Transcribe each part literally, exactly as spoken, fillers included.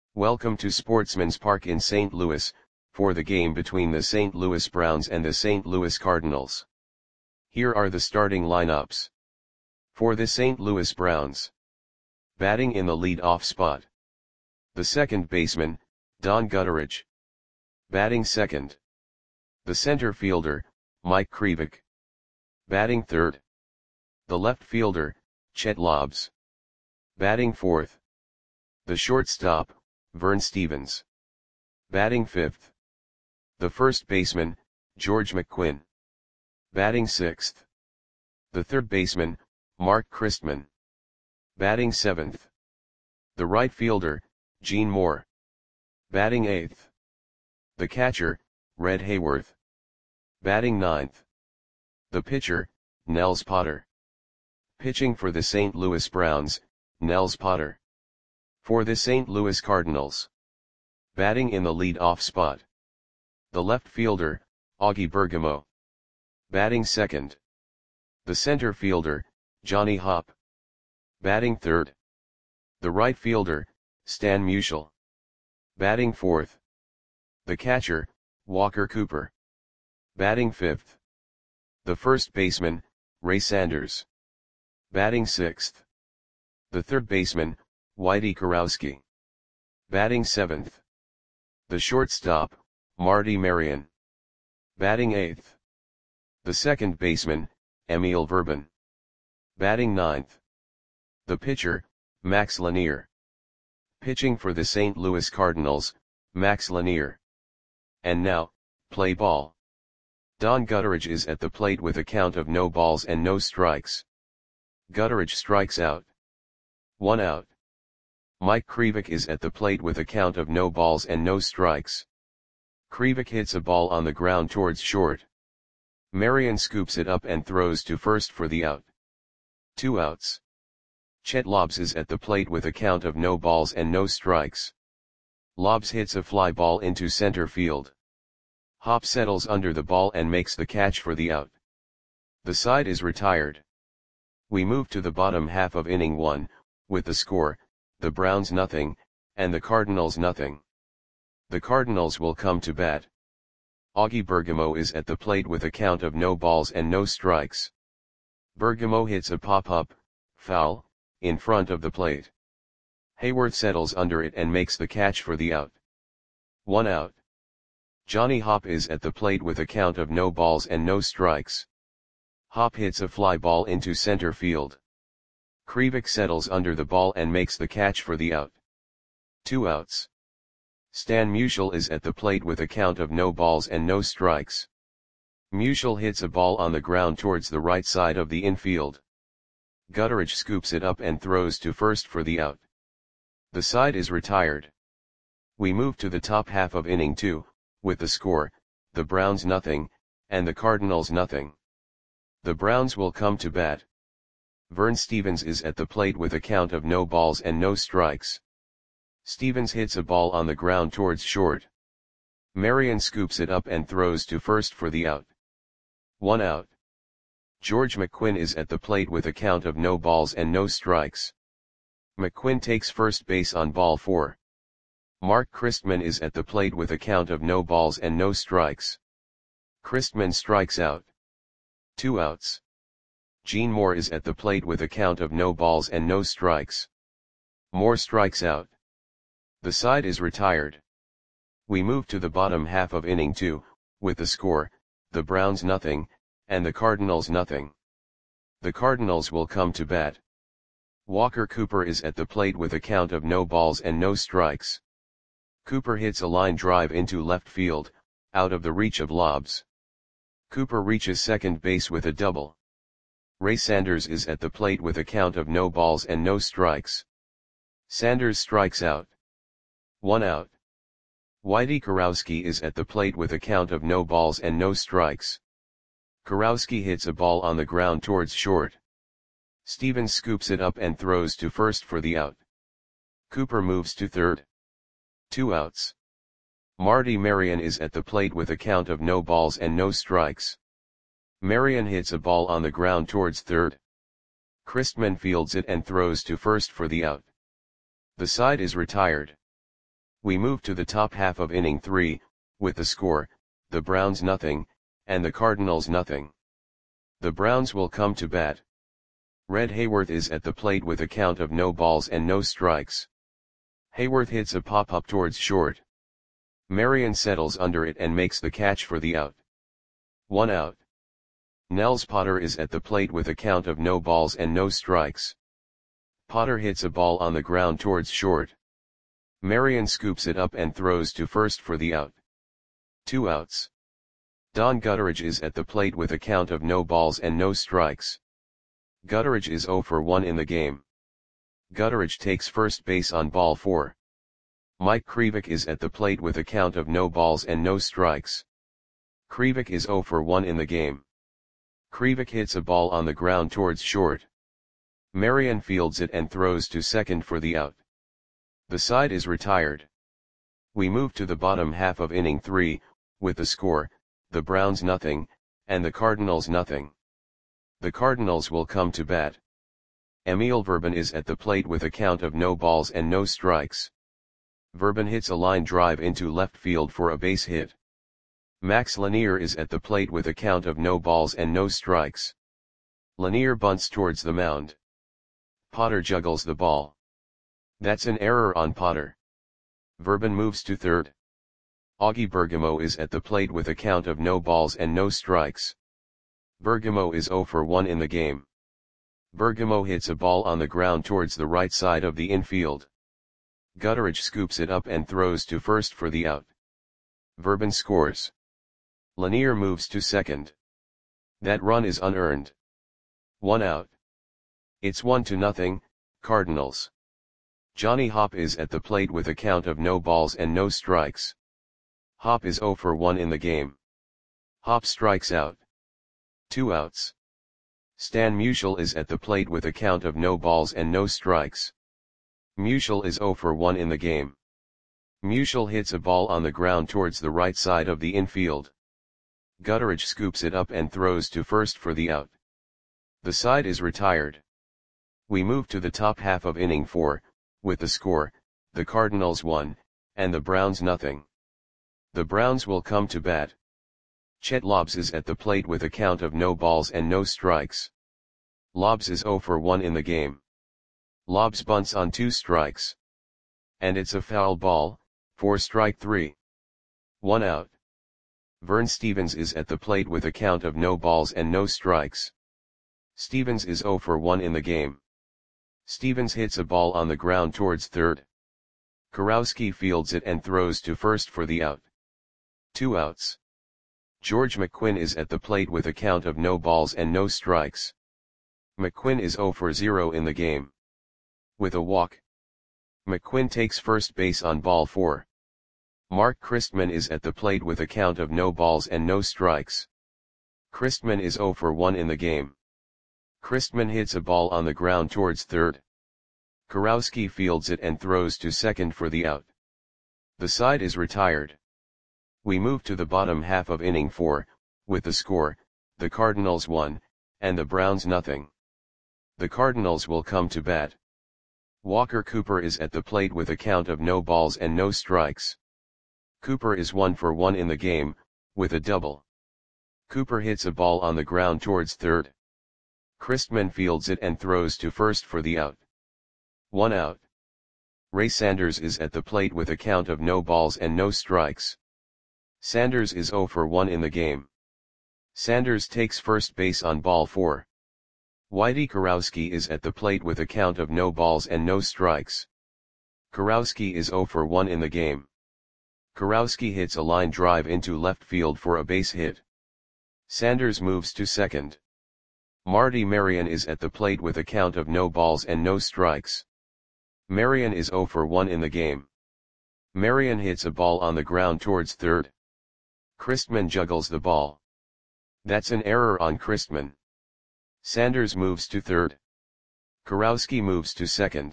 Welcome to Sportsman's Park in Saint Louis, for the game between the Saint Louis Browns and the Saint Louis Cardinals. Here are the starting lineups. For the Saint Louis Browns. Batting in the lead-off spot. The second baseman, Don Gutteridge. Batting second. The center fielder, Mike Krivik. Batting third. The left fielder, Chet Lobbs. Batting fourth. The shortstop, Vern Stephens. Batting fifth. The first baseman, George McQuinn. Batting sixth. The third baseman, Mark Christman. Batting seventh. The right fielder, Gene Moore. Batting eighth. The catcher, Red Hayworth. Batting ninth. The pitcher, Nels Potter. Pitching for the Saint Louis Browns, Nels Potter. For the Saint Louis Cardinals. Batting in the lead-off spot. The left fielder, Augie Bergamo. Batting second. The center fielder, Johnny Hopp. Batting third. The right fielder, Stan Musial. Batting fourth. The catcher, Walker Cooper. Batting fifth. The first baseman, Ray Sanders. Batting sixth. The third baseman, Whitey Kurowski. Batting seventh. The shortstop, Marty Marion. Batting eighth. The second baseman, Emil Verban. Batting ninth. The pitcher, Max Lanier. Pitching for the Saint Louis Cardinals, Max Lanier. And now, play ball. Don Gutteridge is at the plate with a count of no balls and no strikes. Gutteridge strikes out. One out. Mike Krivik is at the plate with a count of no balls and no strikes. Krivik hits a ball on the ground towards short. Marion scoops it up and throws to first for the out. Two outs. Chet Lobbs is at the plate with a count of no balls and no strikes. Lobbs hits a fly ball into center field. Hopp settles under the ball and makes the catch for the out. The side is retired. We move to the bottom half of inning one, with the score, the Browns nothing, and the Cardinals nothing. The Cardinals will come to bat. Augie Bergamo is at the plate with a count of no balls and no strikes. Bergamo hits a pop-up, foul, in front of the plate. Hayworth settles under it and makes the catch for the out. One out. Johnny Hopp is at the plate with a count of no balls and no strikes. Hopp hits a fly ball into center field. Krivik settles under the ball and makes the catch for the out. Two outs. Stan Musial is at the plate with a count of no balls and no strikes. Musial hits a ball on the ground towards the right side of the infield. Gutteridge scoops it up and throws to first for the out. The side is retired. We move to the top half of inning two, with the score, the Browns nothing, and the Cardinals nothing. The Browns will come to bat. Vern Stephens is at the plate with a count of no balls and no strikes. Stephens hits a ball on the ground towards short. Marion scoops it up and throws to first for the out. One out. George McQuinn is at the plate with a count of no balls and no strikes. McQuinn takes first base on ball four. Mark Christman is at the plate with a count of no balls and no strikes. Christman strikes out. Two outs. Gene Moore is at the plate with a count of no balls and no strikes. Moore strikes out. The side is retired. We move to the bottom half of inning two, with the score, the Browns nothing, and the Cardinals nothing. The Cardinals will come to bat. Walker Cooper is at the plate with a count of no balls and no strikes. Cooper hits a line drive into left field, out of the reach of Lobbs. Cooper reaches second base with a double. Ray Sanders is at the plate with a count of no balls and no strikes. Sanders strikes out. One out. Whitey Kurowski is at the plate with a count of no balls and no strikes. Kurowski hits a ball on the ground towards short. Stephens scoops it up and throws to first for the out. Cooper moves to third. Two outs. Marty Marion is at the plate with a count of no balls and no strikes. Marion hits a ball on the ground towards third. Christman fields it and throws to first for the out. The side is retired. We move to the top half of inning three, with the score, the Browns nothing, and the Cardinals nothing. The Browns will come to bat. Red Hayworth is at the plate with a count of no balls and no strikes. Hayworth hits a pop-up towards short. Marion settles under it and makes the catch for the out. One out. Nels Potter is at the plate with a count of no balls and no strikes. Potter hits a ball on the ground towards short. Marion scoops it up and throws to first for the out. Two outs. Don Gutteridge is at the plate with a count of no balls and no strikes. Gutteridge is oh for one in the game. Gutteridge takes first base on ball four. Mike Krivik is at the plate with a count of no balls and no strikes. Krivik is oh for one in the game. Krivik hits a ball on the ground towards short. Marion fields it and throws to second for the out. The side is retired. We move to the bottom half of inning three, with the score, the Browns nothing, and the Cardinals nothing. The Cardinals will come to bat. Emil Verban is at the plate with a count of no balls and no strikes. Verban hits a line drive into left field for a base hit. Max Lanier is at the plate with a count of no balls and no strikes. Lanier bunts towards the mound. Potter juggles the ball. That's an error on Potter. Verban moves to third. Augie Bergamo is at the plate with a count of no balls and no strikes. Bergamo is oh for one in the game. Bergamo hits a ball on the ground towards the right side of the infield. Gutteridge scoops it up and throws to first for the out. Verban scores. Lanier moves to second. That run is unearned. One out. It's one to nothing, Cardinals. Johnny Hopp is at the plate with a count of no balls and no strikes. Hopp is oh for one in the game. Hopp strikes out. Two outs. Stan Musial is at the plate with a count of no balls and no strikes. Musial is oh for one in the game. Musial hits a ball on the ground towards the right side of the infield. Gutteridge scoops it up and throws to first for the out. The side is retired. We move to the top half of inning four, with the score, the Cardinals one, and the Browns nothing. The Browns will come to bat. Chet Lobbs is at the plate with a count of no balls and no strikes. Lobbs is oh for one in the game. Lobbs bunts on two strikes. And it's a foul ball, for strike three. One out. Vern Stevens is at the plate with a count of no balls and no strikes. Stevens is oh for one in the game. Stevens hits a ball on the ground towards third. Kurowski fields it and throws to first for the out. Two outs. George McQuinn is at the plate with a count of no balls and no strikes. McQuinn is oh for zero in the game. With a walk. McQuinn takes first base on ball four. Mark Christman is at the plate with a count of no balls and no strikes. Christman is oh for one in the game. Christman hits a ball on the ground towards third. Kurowski fields it and throws to second for the out. The side is retired. We move to the bottom half of inning four, with the score, the Cardinals one, and the Browns nothing. The Cardinals will come to bat. Walker Cooper is at the plate with a count of no balls and no strikes. Cooper is one for one in the game, with a double. Cooper hits a ball on the ground towards third. Christman fields it and throws to first for the out. One out. Ray Sanders is at the plate with a count of no balls and no strikes. Sanders is oh for one in the game. Sanders takes first base on ball four. Whitey Kurowski is at the plate with a count of no balls and no strikes. Kurowski is oh for one in the game. Kurowski hits a line drive into left field for a base hit. Sanders moves to second. Marty Marion is at the plate with a count of no balls and no strikes. Marion is oh for one in the game. Marion hits a ball on the ground towards third. Christman juggles the ball. That's an error on Christman. Sanders moves to third. Kurowski moves to second.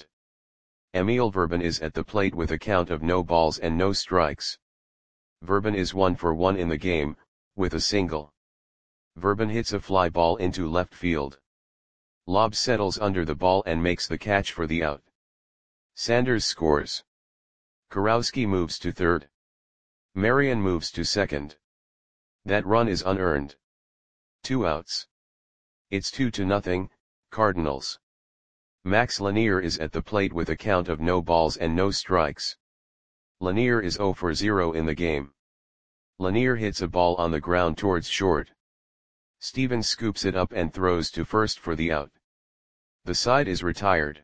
Emil Verban is at the plate with a count of no balls and no strikes. Verban is one for one in the game, with a single. Verban hits a fly ball into left field. Lobbs settles under the ball and makes the catch for the out. Sanders scores. Kurowski moves to third. Marion moves to second. That run is unearned. Two outs. It's two to nothing, Cardinals. Max Lanier is at the plate with a count of no balls and no strikes. Lanier is zero for zero in the game. Lanier hits a ball on the ground towards short. Stevens scoops it up and throws to first for the out. The side is retired.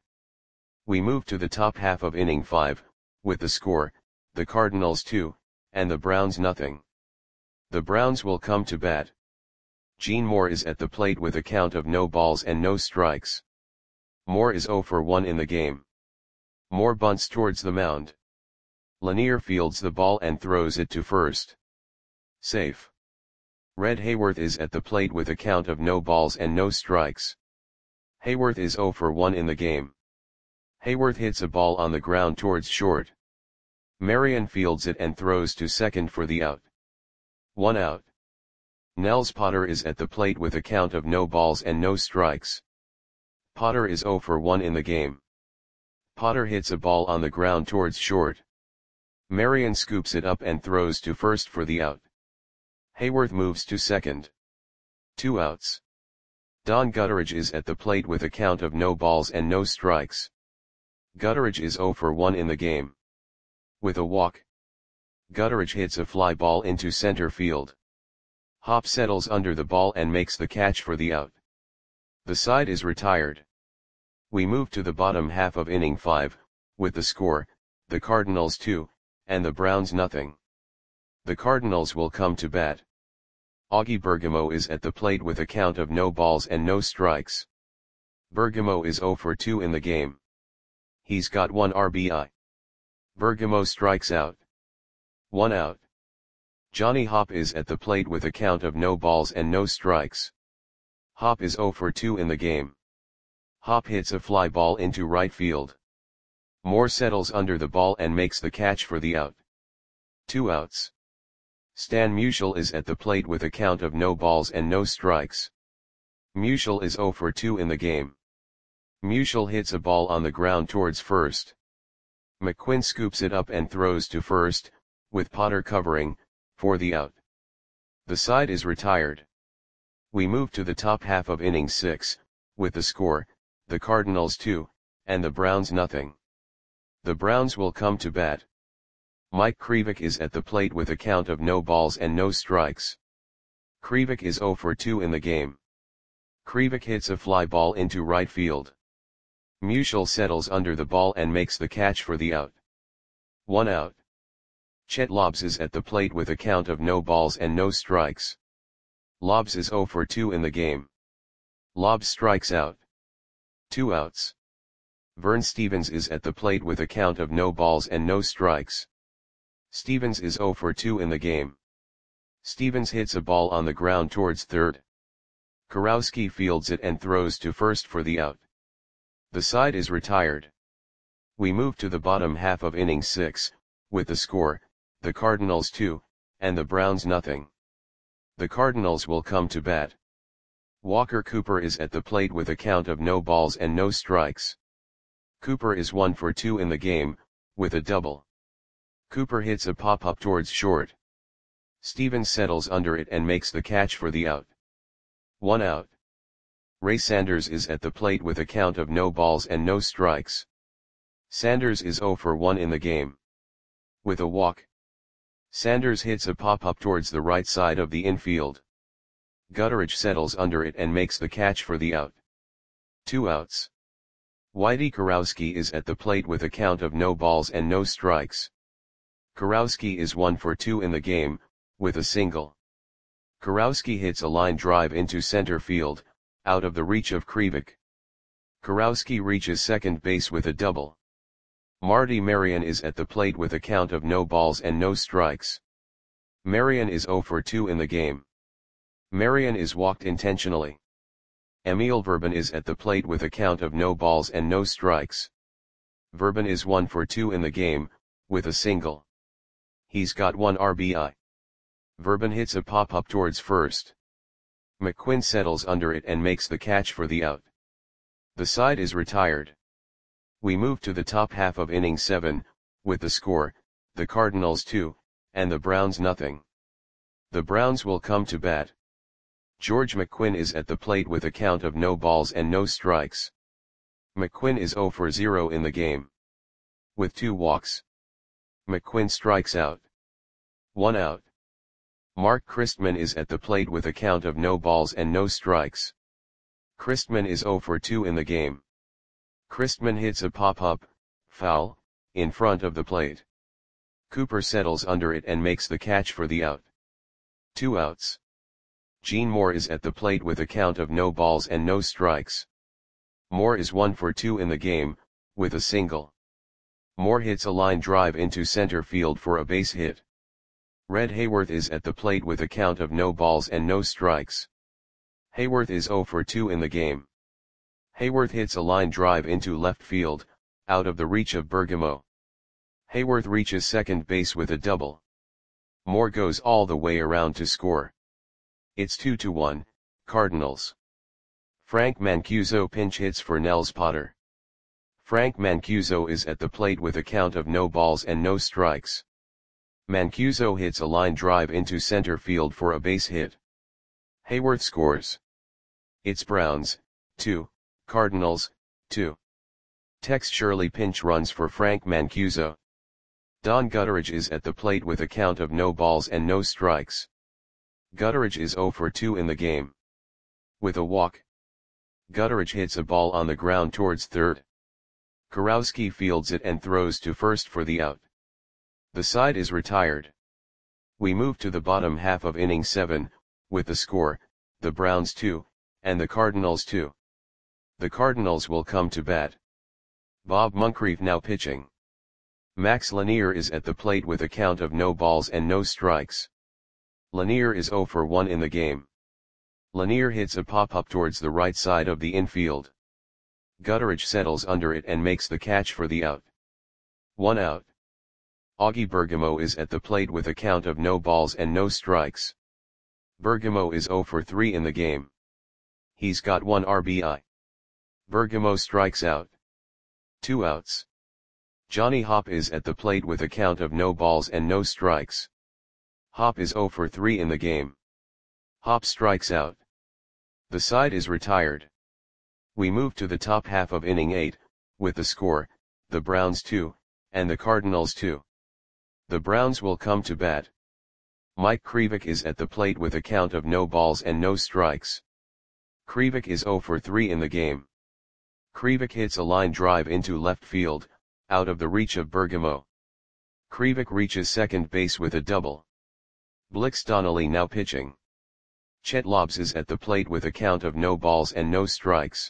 We move to the top half of inning five, with the score, the Cardinals two, and the Browns nothing. The Browns will come to bat. Gene Moore is at the plate with a count of no balls and no strikes. Moore is zero for one in the game. Moore bunts towards the mound. Lanier fields the ball and throws it to first. Safe. Red Hayworth is at the plate with a count of no balls and no strikes. Hayworth is zero for one in the game. Hayworth hits a ball on the ground towards short. Marion fields it and throws to second for the out. One out. Nels Potter is at the plate with a count of no balls and no strikes. Potter is zero for one in the game. Potter hits a ball on the ground towards short. Marion scoops it up and throws to first for the out. Hayworth moves to second. Two outs. Don Gutteridge is at the plate with a count of no balls and no strikes. Gutteridge is zero for one in the game. With a walk, Gutteridge hits a fly ball into center field. Hop settles under the ball and makes the catch for the out. The side is retired. We move to the bottom half of inning five, with the score, the Cardinals two, and the Browns nothing. The Cardinals will come to bat. Augie Bergamo is at the plate with a count of no balls and no strikes. Bergamo is zero for two in the game. He's got one R B I. Bergamo strikes out. One out. Johnny Hop is at the plate with a count of no balls and no strikes. Hop is zero for two in the game. Hop hits a fly ball into right field. Moore settles under the ball and makes the catch for the out. Two outs. Stan Musial is at the plate with a count of no balls and no strikes. Musial is zero for two in the game. Musial hits a ball on the ground towards first. McQuinn scoops it up and throws to first, with Potter covering, for the out. The side is retired. We move to the top half of inning six, with the score, the Cardinals two, and the Browns nothing. The Browns will come to bat. Mike Krivik is at the plate with a count of no balls and no strikes. Krivik is zero for two in the game. Krivik hits a fly ball into right field. Musial settles under the ball and makes the catch for the out. One out. Chet Lobbs is at the plate with a count of no balls and no strikes. Lobbs is zero for two in the game. Lobbs strikes out. Two outs. Vern Stevens is at the plate with a count of no balls and no strikes. Stevens is zero for two in the game. Stevens hits a ball on the ground towards third. Kurowski fields it and throws to first for the out. The side is retired. We move to the bottom half of inning six, with the score, the Cardinals two, and the Browns nothing. The Cardinals will come to bat. Walker Cooper is at the plate with a count of no balls and no strikes. Cooper is one for two in the game, with a double. Cooper hits a pop-up towards short. Stevens settles under it and makes the catch for the out. One out. Ray Sanders is at the plate with a count of no balls and no strikes. Sanders is zero for one in the game. With a walk, Sanders hits a pop-up towards the right side of the infield. Gutteridge settles under it and makes the catch for the out. Two outs. Whitey Kurowski is at the plate with a count of no balls and no strikes. Kurowski is one for two in the game, with a single. Kurowski hits a line drive into center field, out of the reach of Krivik. Kurowski reaches second base with a double. Marty Marion is at the plate with a count of no balls and no strikes. Marion is zero for two in the game. Marion is walked intentionally. Emil Verban is at the plate with a count of no balls and no strikes. Verban is one for two in the game, with a single. He's got one R B I. Verban hits a pop-up towards first. McQuinn settles under it and makes the catch for the out. The side is retired. We move to the top half of inning seven, with the score, the Cardinals two, and the Browns nothing. The Browns will come to bat. George McQuinn is at the plate with a count of no balls and no strikes. McQuinn is zero for zero in the game. With two walks. McQuinn strikes out. One out. Mark Christman is at the plate with a count of no balls and no strikes. Christman is zero for two in the game. Christman hits a pop-up, foul, in front of the plate. Cooper settles under it and makes the catch for the out. Two outs. Gene Moore is at the plate with a count of no balls and no strikes. Moore is one for two in the game, with a single. Moore hits a line drive into center field for a base hit. Red Hayworth is at the plate with a count of no balls and no strikes. Hayworth is zero for two in the game. Hayworth hits a line drive into left field, out of the reach of Bergamo. Hayworth reaches second base with a double. Moore goes all the way around to score. It's two to one, Cardinals. Frank Mancuso pinch hits for Nels Potter. Frank Mancuso is at the plate with a count of no balls and no strikes. Mancuso hits a line drive into center field for a base hit. Hayworth scores. It's Browns, two, Cardinals, two. Tex Shirley pinch runs for Frank Mancuso. Don Gutteridge is at the plate with a count of no balls and no strikes. Gutteridge is zero for two in the game. With a walk. Gutteridge hits a ball on the ground towards third. Kurowski fields it and throws to first for the out. The side is retired. We move to the bottom half of inning seven, with the score, the Browns two, and the Cardinals two. The Cardinals will come to bat. Bob Moncrief now pitching. Max Lanier is at the plate with a count of no balls and no strikes. Lanier is zero for one in the game. Lanier hits a pop-up towards the right side of the infield. Gutteridge settles under it and makes the catch for the out. One out. Augie Bergamo is at the plate with a count of no balls and no strikes. Bergamo is zero for three in the game. He's got one R B I. Bergamo strikes out. Two outs. Johnny Hopp is at the plate with a count of no balls and no strikes. Hopp is zero for three in the game. Hopp strikes out. The side is retired. We move to the top half of inning eight, with the score, the Browns two, and the Cardinals two. The Browns will come to bat. Mike Krivik is at the plate with a count of no balls and no strikes. Krivik is zero for three in the game. Krivik hits a line drive into left field, out of the reach of Bergamo. Krivik reaches second base with a double. Blix Donnelly now pitching. Chet Lobbs is at the plate with a count of no balls and no strikes.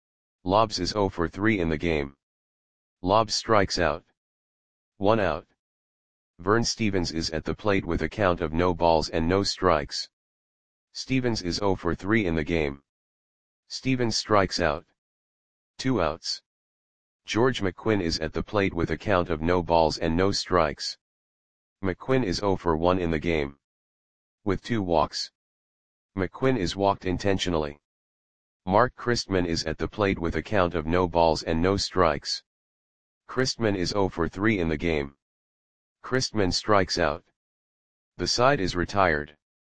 Lobbs is zero for three in the game. Lobbs strikes out. One out. Vern Stevens is at the plate with a count of no balls and no strikes. Stevens is zero for three in the game. Stevens strikes out. Two outs. George McQuinn is at the plate with a count of no balls and no strikes. McQuinn is zero for one in the game. With two walks. McQuinn is walked intentionally. Mark Christman is at the plate with a count of no balls and no strikes. Christman is zero for three in the game. Christman strikes out. The side is retired.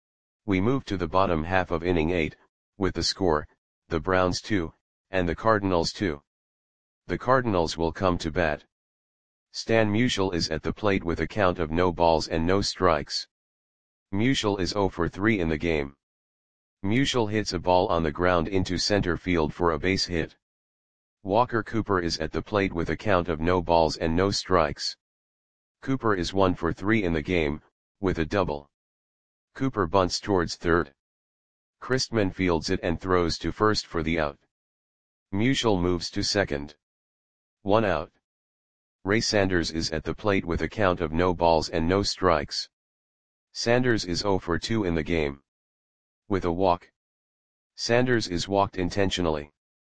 We move to the bottom half of inning eight, with the score, the Browns two, and the Cardinals two. The Cardinals will come to bat. Stan Musial is at the plate with a count of no balls and no strikes. Musial is zero for three in the game. Musial hits a ball on the ground into center field for a base hit. Walker Cooper is at the plate with a count of no balls and no strikes. Cooper is one for three in the game, with a double. Cooper bunts towards third. Christman fields it and throws to first for the out. Musial moves to second. One out. Ray Sanders is at the plate with a count of no balls and no strikes. Sanders is zero for two in the game. With a walk. Sanders is walked intentionally.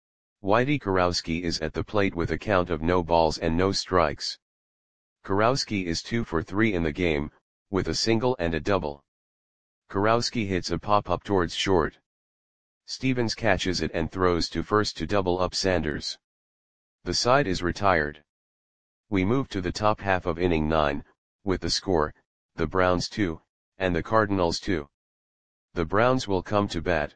Whitey Kurowski is at the plate with a count of no balls and no strikes. Kurowski is two for three in the game, with a single and a double. Kurowski hits a pop-up towards short. Stevens catches it and throws to first to double up Sanders. The side is retired. We move to the top half of inning nine, with the score, the Browns two, and the Cardinals two. The Browns will come to bat.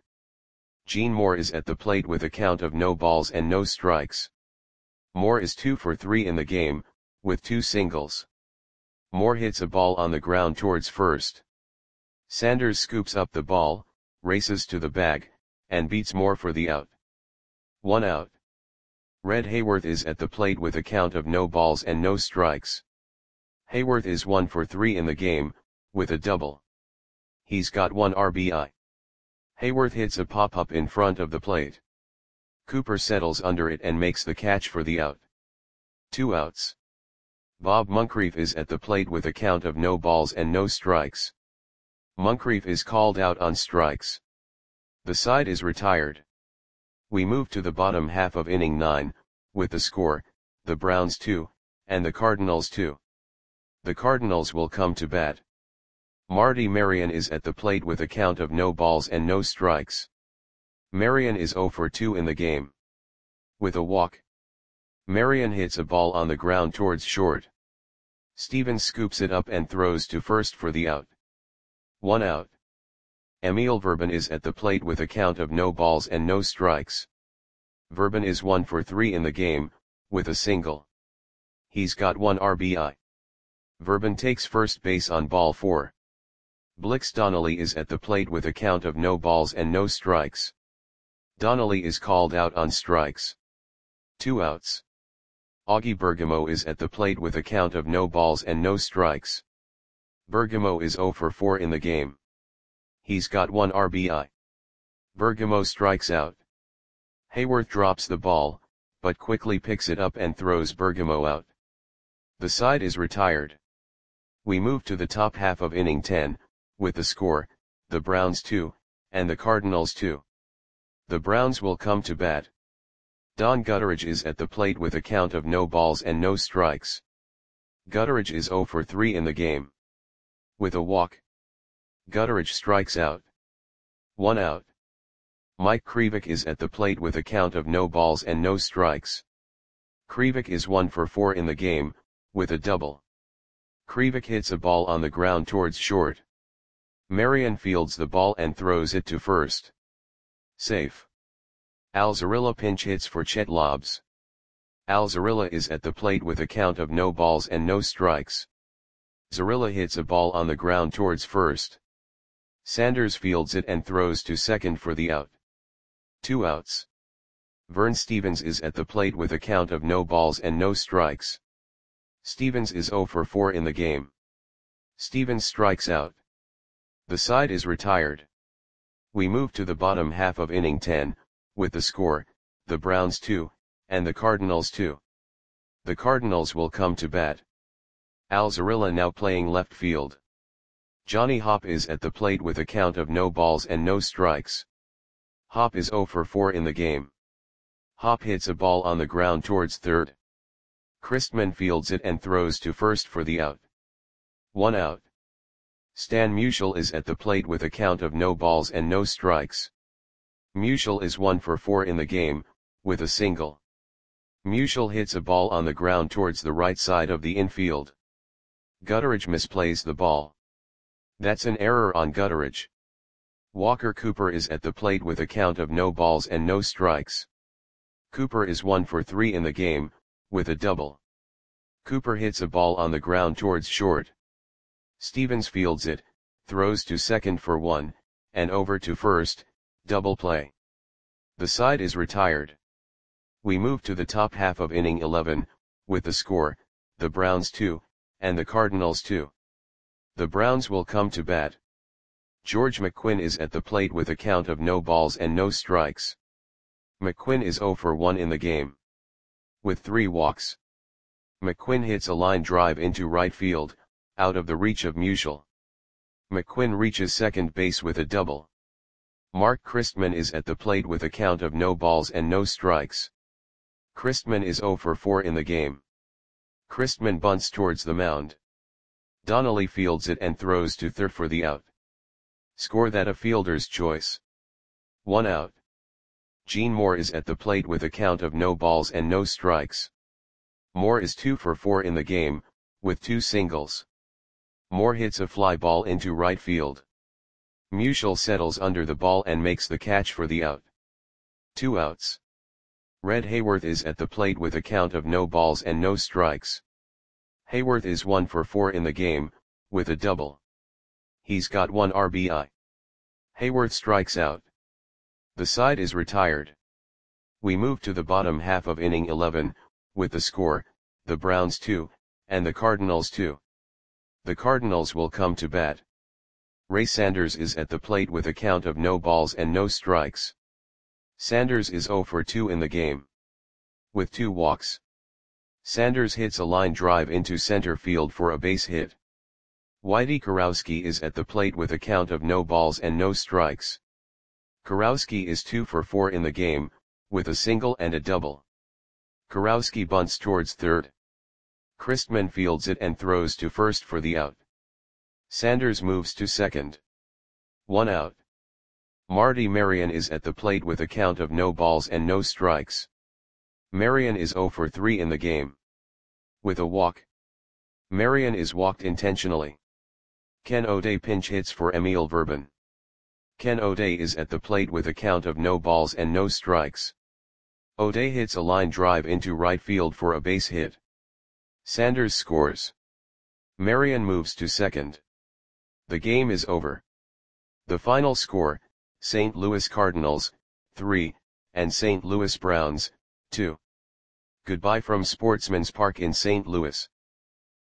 Gene Moore is at the plate with a count of no balls and no strikes. Moore is two for three in the game, with two singles. Moore hits a ball on the ground towards first. Sanders scoops up the ball, races to the bag, and beats Moore for the out. One out. Red Hayworth is at the plate with a count of no balls and no strikes. Hayworth is one for three in the game, with a double. He's got one R B I. Hayworth hits a pop-up in front of the plate. Cooper settles under it and makes the catch for the out. Two outs. Bob Moncrief is at the plate with a count of no balls and no strikes. Moncrief is called out on strikes. The side is retired. We move to the bottom half of inning nine, with the score, the Browns two, and the Cardinals two. The Cardinals will come to bat. Marty Marion is at the plate with a count of no balls and no strikes. Marion is zero for two in the game. With a walk. Marion hits a ball on the ground towards short. Stevens scoops it up and throws to first for the out. One out. Emil Verban is at the plate with a count of no balls and no strikes. Verban is one for three in the game, with a single. He's got one R B I. Verban takes first base on ball four. Blix Donnelly is at the plate with a count of no balls and no strikes. Donnelly is called out on strikes. Two outs. Augie Bergamo is at the plate with a count of no balls and no strikes. Bergamo is zero for four in the game. He's got one R B I. Bergamo strikes out. Hayworth drops the ball, but quickly picks it up and throws Bergamo out. The side is retired. We move to the top half of inning ten, with the score, the Browns two, and the Cardinals two. The Browns will come to bat. Don Gutteridge is at the plate with a count of no balls and no strikes. Gutteridge is zero for three in the game. With a walk. Gutteridge strikes out. One out. Mike Krivik is at the plate with a count of no balls and no strikes. Krivik is one for four in the game, with a double. Krivik hits a ball on the ground towards short. Marion fields the ball and throws it to first. Safe. Al Zarilla pinch hits for Chet Lobs. Al Zarilla is at the plate with a count of no balls and no strikes. Zarilla hits a ball on the ground towards first. Sanders fields it and throws to second for the out. Two outs. Vern Stevens is at the plate with a count of no balls and no strikes. Stevens is zero for four in the game. Stevens strikes out. The side is retired. We move to the bottom half of inning ten, with the score, the Browns two, and the Cardinals two. The Cardinals will come to bat. Al Zarilla now playing left field. Johnny Hopp is at the plate with a count of no balls and no strikes. Hopp is zero for four in the game. Hopp hits a ball on the ground towards third. Christman fields it and throws to first for the out. One out. Stan Musial is at the plate with a count of no balls and no strikes. Musial is one for four in the game, with a single. Musial hits a ball on the ground towards the right side of the infield. Gutteridge misplays the ball. That's an error on Gutteridge. Walker Cooper is at the plate with a count of no balls and no strikes. Cooper is one for three in the game, with a double. Cooper hits a ball on the ground towards short. Stevens fields it, throws to second for one, and over to first, double play. The side is retired. We move to the top half of inning eleven, with the score, the Browns two, and the Cardinals two. The Browns will come to bat. George McQuinn is at the plate with a count of no balls and no strikes. McQuinn is zero for one in the game. With three walks. McQuinn hits a line drive into right field, out of the reach of Musial. McQuinn reaches second base with a double. Mark Christman is at the plate with a count of no balls and no strikes. Christman is zero for four in the game. Christman bunts towards the mound. Donnelly fields it and throws to third for the out. Score that a fielder's choice. One out. Gene Moore is at the plate with a count of no balls and no strikes. Moore is two for four in the game, with two singles. Moore hits a fly ball into right field. Musial settles under the ball and makes the catch for the out. Two outs. Red Hayworth is at the plate with a count of no balls and no strikes. Hayworth is one for four in the game, with a double. He's got one R B I. Hayworth strikes out. The side is retired. We move to the bottom half of inning eleven, with the score, the Browns two, and the Cardinals two. The Cardinals will come to bat. Ray Sanders is at the plate with a count of no balls and no strikes. Sanders is zero for two in the game, with two walks. Sanders hits a line drive into center field for a base hit. Whitey Kurowski is at the plate with a count of no balls and no strikes. Kurowski is two for four in the game, with a single and a double. Kurowski bunts towards third. Christman fields it and throws to first for the out. Sanders moves to second. One out. Marty Marion is at the plate with a count of no balls and no strikes. Marion is zero for three in the game, with a walk. Marion is walked intentionally. Ken O'Day pinch hits for Emil Verban. Ken O'Day is at the plate with a count of no balls and no strikes. O'Day hits a line drive into right field for a base hit. Sanders scores. Marion moves to second. The game is over. The final score, Saint Louis Cardinals, three, and Saint Louis Browns, two. Goodbye from Sportsman's Park in Saint Louis.